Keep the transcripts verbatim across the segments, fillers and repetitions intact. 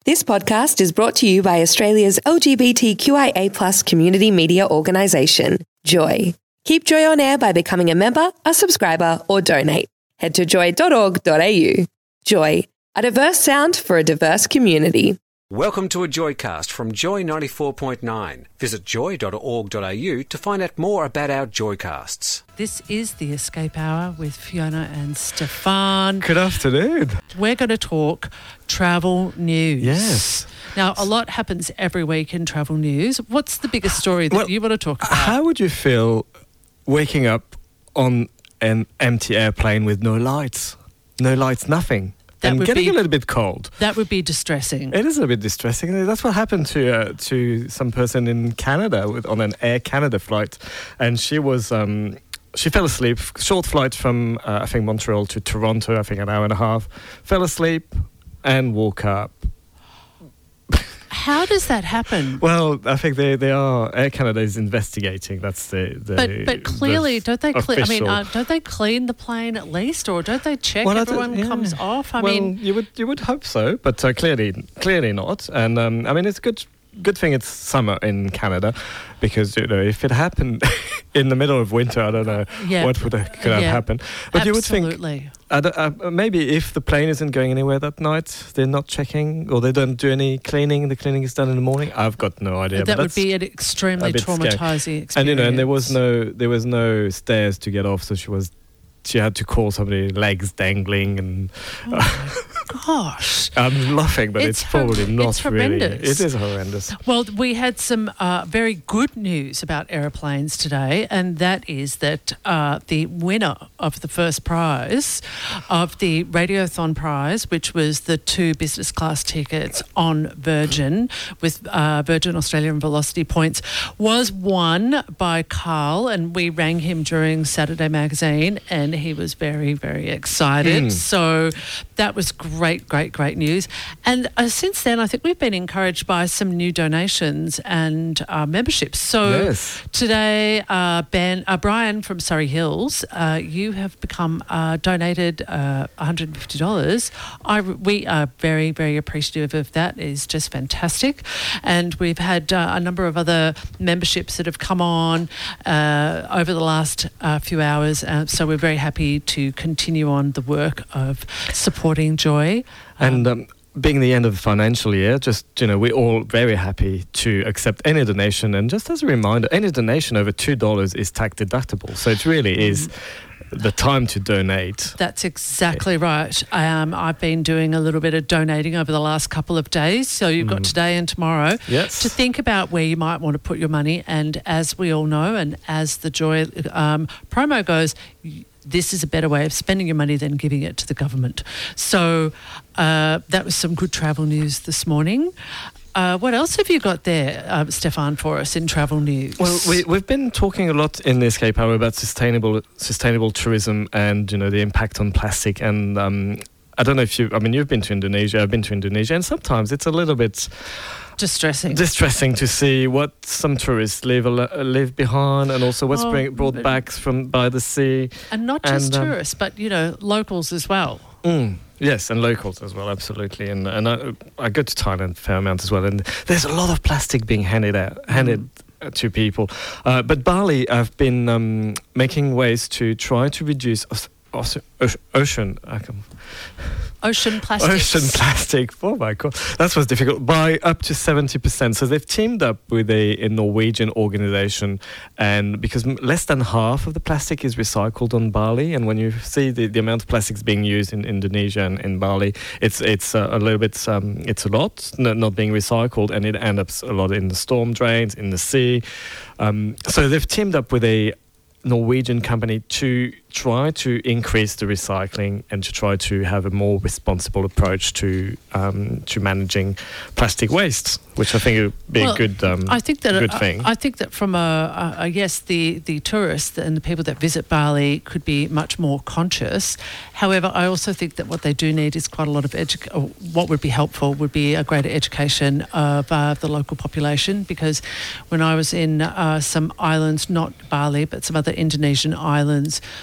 This podcast is brought to you by Australia's L G B T Q I A plus community media organisation, Joy. Keep Joy on air by becoming a member, a subscriber, or donate. Head to joy dot org dot a u. Joy, a diverse sound for a diverse community. Welcome to a Joycast from Joy ninety-four point nine. Visit joy dot org dot a u to find out more about our Joycasts. This is the Escape Hour with Fiona and Stefan. Good afternoon. We're going to talk travel news. Yes. Now, a lot happens every week in travel news. What's the biggest story that Well, you want to talk about? How would you feel waking up on an empty airplane with no lights? No lights, nothing. That and would getting be- a little bit cold. That would be distressing. It is a bit distressing. That's what happened to uh, to some person in Canada with, on an Air Canada flight, and she was um, she fell asleep. Short flight from uh, I think Montreal to Toronto. I think an hour and a half. Fell asleep and woke up. How does that happen? Well, I think they, they are. Air Canada is investigating. That's the. the But but clearly, the don't they? Cle- I mean, official- uh, don't they clean the plane at least, or don't they check Well, I don't- everyone yeah. comes off? I well, mean, you would you would hope so, but uh, clearly clearly not. And um, I mean, it's good good thing it's summer in Canada, because you know if it happened in the middle of winter, I don't know Yeah. what would have, could have Yeah. happened. But you would think absolutely. I don't- uh, maybe if the plane isn't going anywhere that night, they're not checking or they don't do any cleaning. The cleaning is done in the morning. I've got no idea. That but would that's- be an extremely a bit scary. traumatizing experience. and you know, and there was no there was no stairs to get off, so she was she had to call somebody, legs dangling, and Gosh. I'm laughing, but It's it's, probably hor- not it's really. horrendous. It is horrendous. Well, we had some uh, very good news about aeroplanes today, and that is that uh, the winner of the first prize of the Radiothon prize, which was the two business class tickets on Virgin with uh, Virgin Australia and Velocity points, was won by Carl, and we rang him during Saturday Magazine, and he was very, very excited. Mm. So that was great, great, great news. And uh, since then, I think we've been encouraged by some new donations and uh, memberships. So Yes. today, uh, Ben, uh, Brian from Surrey Hills, uh, you have become uh, donated uh, one hundred fifty dollars. I, we are very, very appreciative of that. It's just fantastic. And we've had uh, a number of other memberships that have come on uh, over the last uh, few hours. Uh, so we're very happy to continue on the work of supporting Joy. And um, being the end of the financial year, just, you know, we're all very happy to accept any donation. And just as a reminder, any donation over two dollars is tax deductible. So it really is the time to donate. That's exactly right. Um, I've been doing a little bit of donating over the last couple of days. So you've got today and tomorrow Yes. to think about where you might want to put your money. And as we all know, and as the Joy um, promo goes, y- this is a better way of spending your money than giving it to the government. So uh, that was some good travel news this morning. Uh, what else have you got there, uh, Stefan, for us in travel news? Well, we, we've been talking a lot in the Escape Hour about sustainable sustainable tourism and, you know, the impact on plastic. And um, I don't know if you, I mean, you've been to Indonesia, I've been to Indonesia, and sometimes it's a little bit distressing. distressing to see what some tourists leave al- uh, leave behind, and also what's Oh, bring, brought but- back from by the sea. and not just and, um, tourists, but, you know, locals as well. Mm, yes, and locals as well, absolutely. And and I, I go to Thailand a fair amount as well, and there's a lot of plastic being handed out, handed uh, to people. Uh, but Bali, I've been um, making ways to try to reduce os- os- oce- ocean. I can, Ocean plastics. Ocean plastic. Oh my God, that was difficult. By up to seventy percent. So they've teamed up with a, a Norwegian organization, and because m- less than half of the plastic is recycled on Bali, and when you see the, the amount of plastics being used in Indonesia and in Bali, it's it's uh, a little bit, um, it's a lot n- not being recycled, and it ends up a lot in the storm drains, in the sea. Um, so they've teamed up with a Norwegian company to try to increase the recycling and to try to have a more responsible approach to um, to managing plastic waste, which I think would be Well, a good um, I think that good I- thing. I, think that from a, a, a yes, the the tourists and the people that visit Bali could be much more conscious. However, I also think that what they do need is quite a lot of edu- or what would be helpful would be a greater education of uh, the local population. Because when I was in uh, some islands, not Bali, but some other Indonesian islands,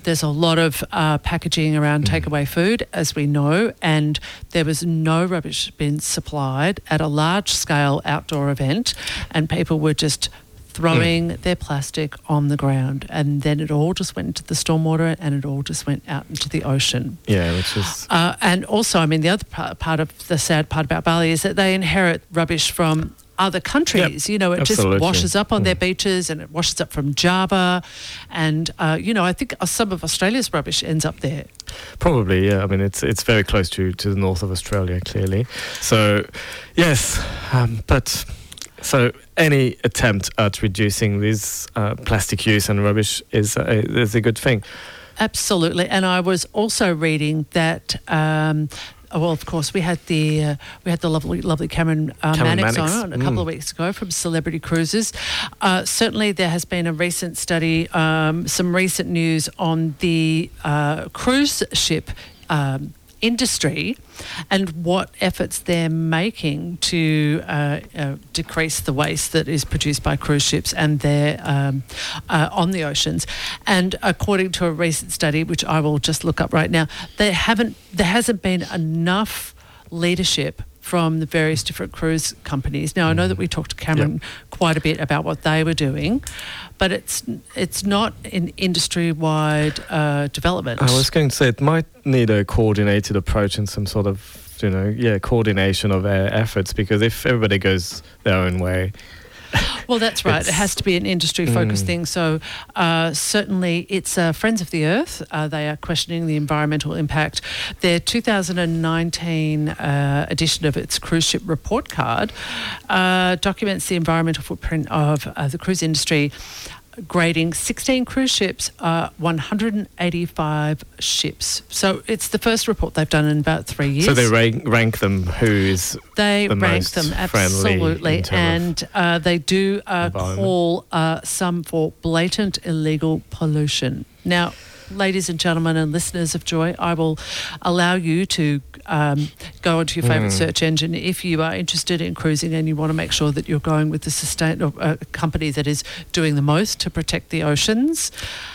there's a lot of uh, packaging around Mm. takeaway food, as we know, and there was no rubbish bins supplied at a large-scale outdoor event, and people were just throwing mm. their plastic on the ground, and then it all just went into the stormwater and it all just went out into the ocean. Yeah, which is... Uh, and also, I mean, the other part, part of the sad part about Bali is that they inherit rubbish from other countries. Yep, you know, it absolutely. just washes up on Mm. their beaches, and it washes up from Java. And, uh, you know, I think some of Australia's rubbish ends up there. Probably, yeah. I mean, it's it's very close to, to the north of Australia, clearly. So, yes, um, but... So any attempt at reducing this uh, plastic use and rubbish is a, is a good thing. Absolutely. And I was also reading that... Um, well, of course, we had the uh, we had the lovely, lovely Cameron, uh, Cameron Mannix, Mannix on a couple mm. of weeks ago from Celebrity Cruises. Uh, certainly, there has been a recent study, um, some recent news on the uh, cruise ship um, industry and what efforts they're making to uh, uh, decrease the waste that is produced by cruise ships and they're um, uh, on the oceans. And according to a recent study, which I will just look up right now, there haven't there hasn't been enough leadership from the various different cruise companies. Now, I know that we talked to Cameron yep. quite a bit about what they were doing, but it's it's not an industry-wide uh, development. I was going to say it might need a coordinated approach and some sort of, you know, yeah, coordination of their efforts, because if everybody goes their own way... Well, that's right. It has to be an industry-focused mm. thing. So uh, certainly it's uh, Friends of the Earth. Uh, they are questioning the environmental impact. Their two thousand nineteen uh, edition of its cruise ship report card uh, documents the environmental footprint of uh, the cruise industry, grading sixteen cruise ships, uh, one hundred eighty-five ships. So it's the first report they've done in about three years. So they rank, rank them who is they the rank most them friendly absolutely, and uh, they do uh, call uh, some for blatant illegal pollution. Now, ladies and gentlemen and listeners of Joy, I will allow you to um, go onto your favourite mm. search engine if you are interested in cruising and you want to make sure that you're going with the sustain uh, company that is doing the most to protect the oceans.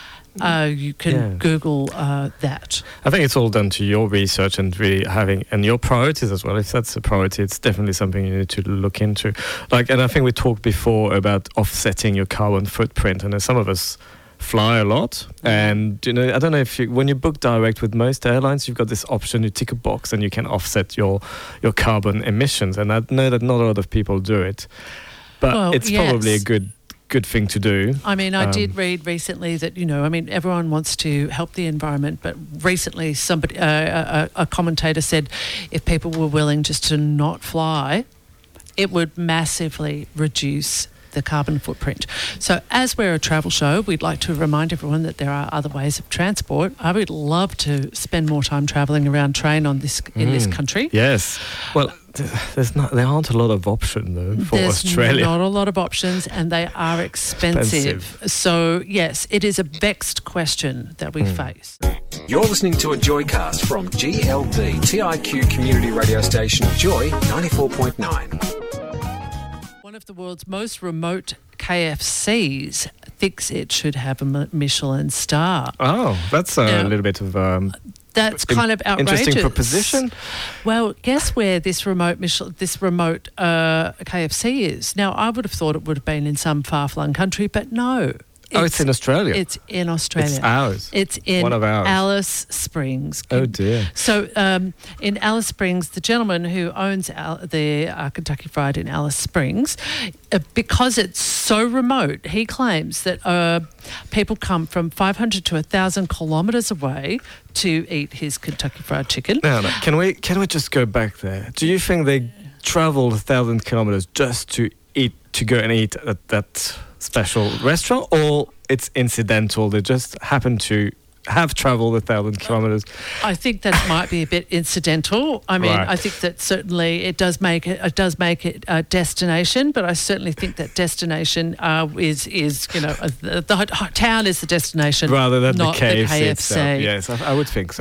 Uh, you can yeah. Google uh, that. I think it's all down to your research and really having and your priorities as well. If that's a priority, it's definitely something you need to look into. Like, and I think we talked before about offsetting your carbon footprint, and some of us fly a lot, and you know, I don't know if you, when you book direct with most airlines, you've got this option, you tick a box and you can offset your your carbon emissions, and I know that not a lot of people do it, but well, it's yes. probably a good good thing to do. I mean, I um, did read recently that, you know, I mean, everyone wants to help the environment, but recently somebody uh, a, a commentator said if people were willing just to not fly, it would massively reduce the carbon footprint. So as we're a travel show, we'd like to remind everyone that there are other ways of transport. I would love to spend more time travelling around train on this in mm, this country. Yes. Well, there's not there aren't a lot of options though for There's Australia. Not a lot of options, and they are expensive. expensive. So yes, it is a vexed question that we mm. face. You're listening to a Joycast from G L D T I Q community radio station Joy ninety-four point nine. One of the world's most remote K F Cs thinks it should have a Michelin star. Oh, that's a now, little bit of um, that's kind of outrageous. Interesting proposition. Well, guess where this remote Michelin, this remote uh, K F C is? Now, I would have thought it would have been in some far-flung country, but no. It's, oh, it's in Australia. It's in Australia. It's ours. It's in One of ours. Alice Springs. Oh dear. So um, in Alice Springs, the gentleman who owns Al- the uh, Kentucky Fried in Alice Springs, uh, because it's so remote, he claims that uh, people come from five hundred to one thousand kilometres away to eat his Kentucky Fried Chicken. No, no. Can we can we just go back there? Do you think they travelled a thousand kilometres just to eat to go and eat at that special restaurant, or it's incidental? They just happen to have travelled a thousand kilometres. I think that might be a bit incidental. I mean, right. I think that certainly it does make it. It does make it a destination, but I certainly think that destination uh, is is you know uh, the, the town is the destination rather than not the K F C, the K F C. itself. Yes, I, I would think so, but.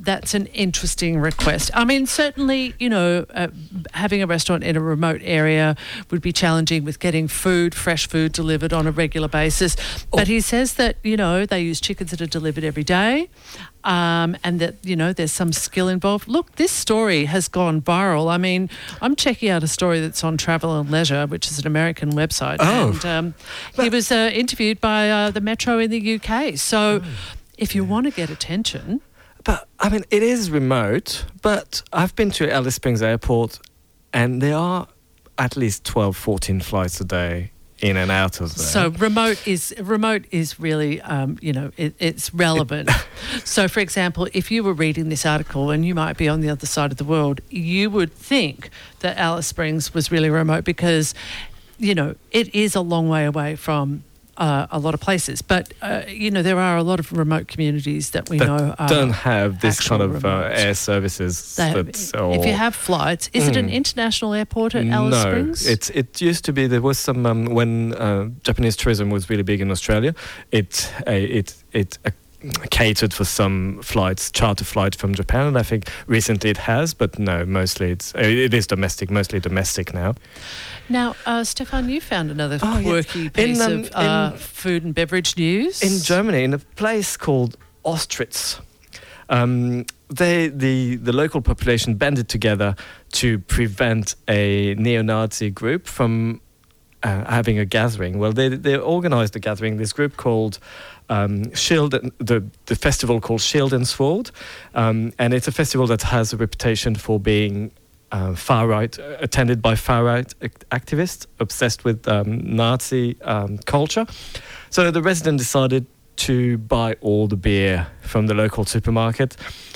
that's an interesting request. I mean, certainly, you know, uh, having a restaurant in a remote area would be challenging with getting food, fresh food delivered on a regular basis. But he says that, you know, they use chickens that are delivered every day. Um, and that, you know, there's some skill involved. Look, this story has gone viral. I mean, I'm checking out a story that's on Travel and Leisure, which is an American website. Oh. And um, he was uh, interviewed by uh, the Metro in the U K. So if you want to get attention... But, I mean, it is remote, but I've been to Alice Springs Airport and there are at least twelve, fourteen flights a day in and out of there. So remote is remote is really, um, you know, it, it's relevant. It, so, for example, if you were reading this article and you might be on the other side of the world, you would think that Alice Springs was really remote because, you know, it is a long way away from uh, a lot of places. But, uh, you know, there are a lot of remote communities that we that know are don't have this kind of uh, remote. air services. They have- That's, or, if you have flights, is it an international airport at Alice no, Springs? it's it used to be. There was some um, when uh, Japanese tourism was really big in Australia. It uh, it it uh, catered for some flights, charter flights from Japan, and I think recently it has. But no, mostly it's uh, it is domestic, mostly domestic now. Now, uh, Stefan, you found another Oh, yes. quirky piece In, um, of uh, in- food and beverage news. In Germany, in a place called Ostritz, um, they, the, the local population banded together to prevent a neo-Nazi group from uh, having a gathering. Well, they, they organised a gathering, this group called um, Shield, the, the festival called Shield and Sword, um, and it's a festival that has a reputation for being Uh, far-right, uh, attended by far-right act- activists obsessed with um, Nazi um, culture. So the resident decided to buy all the beer from the local supermarket.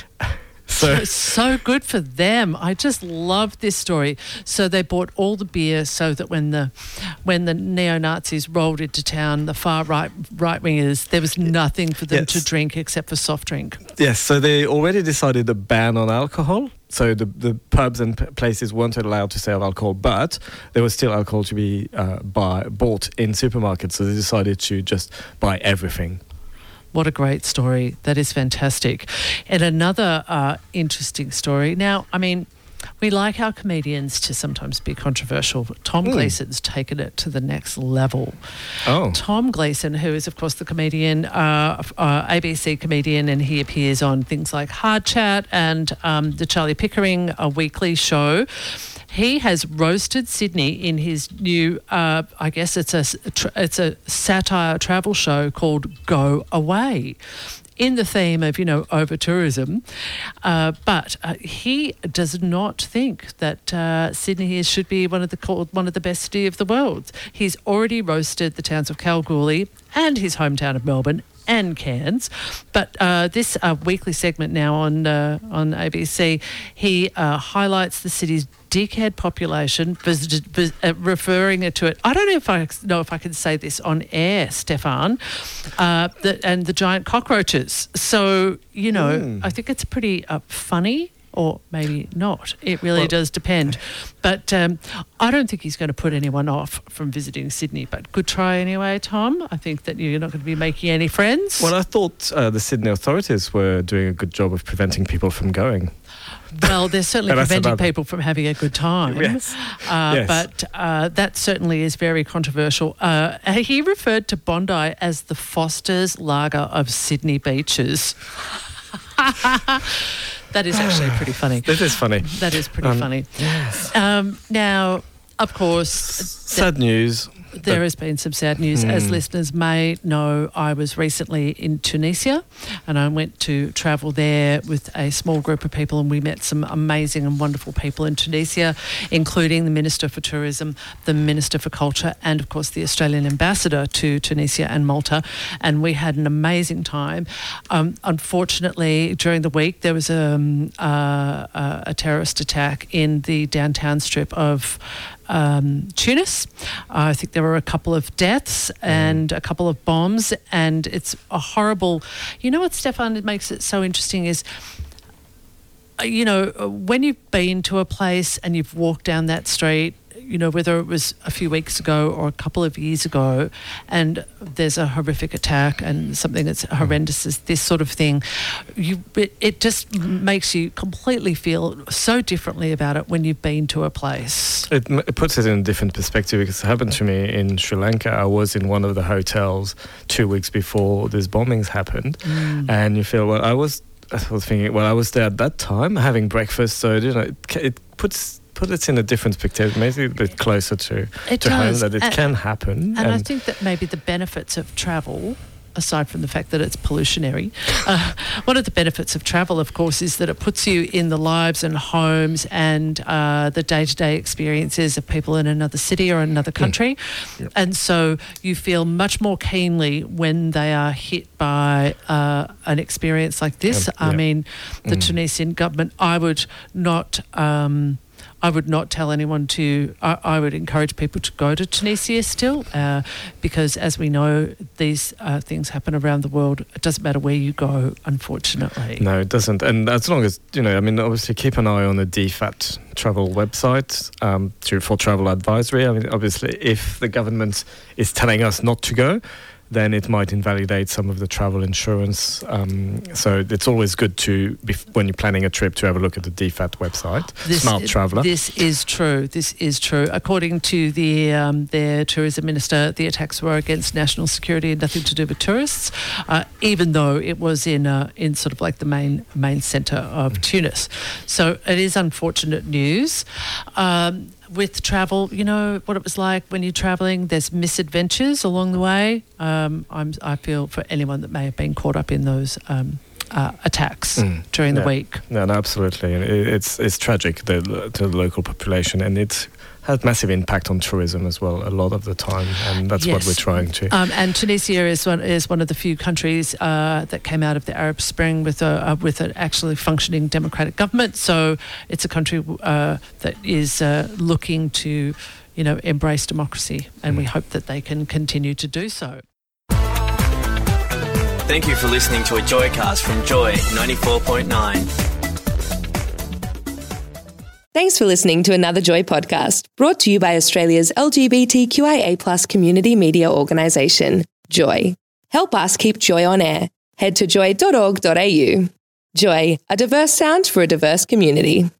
So, so good for them. I just love this story. So they bought all the beer so that when the when the neo-Nazis rolled into town, the far right right wingers, there was nothing for them Yes. to drink except for soft drink. yes, so they already decided a ban on alcohol. So the, the pubs and p- places weren't allowed to sell alcohol, but there was still alcohol to be uh, buy, bought in supermarkets. So they decided to just buy everything. What a great story. That is fantastic. And another uh, interesting story. Now, I mean, we like our comedians to sometimes be controversial, but Tom Mm. Gleeson's taken it to the next level. Oh. Tom Gleeson, who is, of course, the comedian, uh, uh, A B C comedian, and he appears on things like Hard Chat and um, the Charlie Pickering a weekly show. He has roasted Sydney in his new, uh, I guess it's a it's a satire travel show called Go Away, in the theme of, you know, over tourism. Uh, but uh, he does not think that uh, Sydney is, should be one of the called one of the best city of the world. He's already roasted the towns of Kalgoorlie and his hometown of Melbourne and Cairns. But uh, this uh, weekly segment now on uh, on A B C, he uh, highlights the city's dickhead population, visited, vis- uh, referring it to it. I don't know if I know if I can say this on air, Stefan, uh, the, and the giant cockroaches. So, you know, Mm. I think it's pretty uh, funny. Or maybe not. It really Well- does depend. But um, I don't think he's going to put anyone off from visiting Sydney. But good try anyway, Tom. I think that you're not going to be making any friends. Well, I thought uh, the Sydney authorities were doing a good job of preventing people from going. Well, they're certainly And that's preventing another- people from having a good time. Yes. Uh, Yes. But uh, that certainly is very controversial. Uh, he referred to Bondi as the Foster's Lager of Sydney beaches. That is actually pretty funny. This is funny. That is pretty Um, funny. Yes. Um, now, of course, Sad news. there has been some sad news. As Hmm. listeners may know, I was recently in Tunisia and I went to travel there with a small group of people, and we met some amazing and wonderful people in Tunisia, including the Minister for Tourism, the Minister for Culture, and of course the Australian Ambassador to Tunisia and Malta. And we had an amazing time. Um, unfortunately, during the week, there was um, uh, uh, a terrorist attack in the downtown strip of Um, Tunis. Uh, I think there were a couple of deaths and a couple of bombs, and it's a horrible. You know what, Stefan? It makes it so interesting is, uh, you know, when you've been to a place and you've walked down that street, you know, whether it was a few weeks ago or a couple of years ago, and there's a horrific attack and something that's horrendous as this sort of thing, you it, it just makes you completely feel so differently about it when you've been to a place. It, it puts it in a different perspective, because it happened to me in Sri Lanka. I was in one of the hotels two weeks before these bombings happened, mm. and you feel, well, I was, I was thinking, well, I was there at that time having breakfast, so you know, it, it puts put it in a different perspective, maybe a bit closer to, it to home, that it and, can happen. And, and I think that maybe the benefits of travel, aside from the fact that it's pollutionary, uh, one of the benefits of travel, of course, is that it puts you in the lives and homes and uh, the day-to-day experiences of people in another city or another country. Mm. Yep. And so you feel much more keenly when they are hit by uh, an experience like this. Yep. I yep. mean, the mm. Tunisian government, I would not... Um, I would not tell anyone to, I, I would encourage people to go to Tunisia still, uh, because as we know, these uh, things happen around the world. It doesn't matter where you go, unfortunately. No, it doesn't. And as long as, you know, I mean, obviously keep an eye on the D FAT travel website um, to, for travel advisory. I mean, obviously, if the government is telling us not to go, then it might invalidate some of the travel insurance. Um, so it's always good to, when you're planning a trip, to have a look at the D FAT website, this, Smart Traveller. This is true. This is true. According to the um, their tourism minister, the attacks were against national security and nothing to do with tourists, uh, even though it was in uh, in sort of like the main main centre of mm. Tunis. So it is unfortunate news. Um, With travel, you know what it was like when you're travelling. There's misadventures along the way. Um, I'm, I feel for anyone that may have been caught up in those um, uh, attacks mm. during yeah. the week. No, no, absolutely. And it, it's it's tragic the, to the local population, and it's had massive impact on tourism as well a lot of the time, and that's yes. what we're trying to. Um, and Tunisia is one is one of the few countries uh, that came out of the Arab Spring with a uh, with an actually functioning democratic government. So it's a country uh, that is uh, looking to, you know, embrace democracy, and mm. we hope that they can continue to do so. Thank you for listening to a Joycast from Joy ninety-four point nine. Thanks for listening to another Joy podcast, brought to you by Australia's L G B T Q I A plus community media organisation, Joy. Help us keep Joy on air. Head to joy dot org dot a u. Joy, a diverse sound for a diverse community.